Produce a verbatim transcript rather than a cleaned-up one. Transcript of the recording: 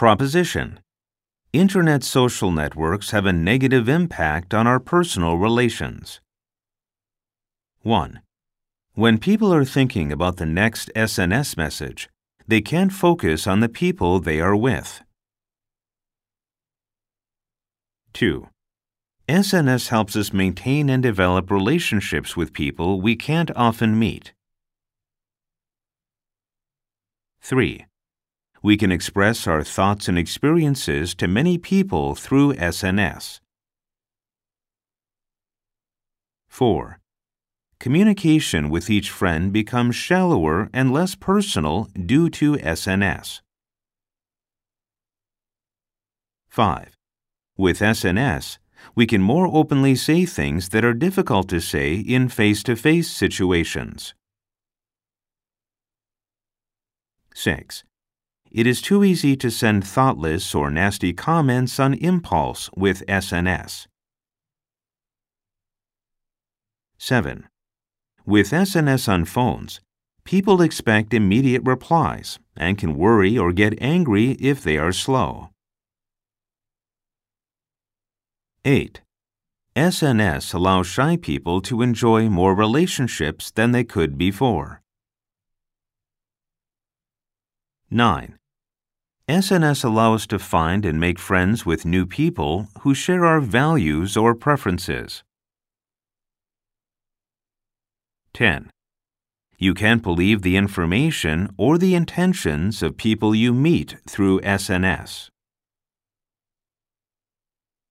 Proposition: Internet social networks have a negative impact on our personal relations. one. When people are thinking about the next S N S message, they can't focus on the people they are with. two. S N S helps us maintain and develop relationships with people we can't often meet. three. We can express our thoughts and experiences to many people through S N S. four. Communication with each friend becomes shallower and less personal due to S N S. five. With S N S, we can more openly say things that are difficult to say in face-to-face situations. six. It is too easy to send thoughtless or nasty comments on impulse with S N S. seven. With S N S on phones, people expect immediate replies and can worry or get angry if they are slow. eight. S N S allows shy people to enjoy more relationships than they could before. nine. S N S allows us to find and make friends with new people who share our values or preferences. ten. You can't believe the information or the intentions of people you meet through S N S.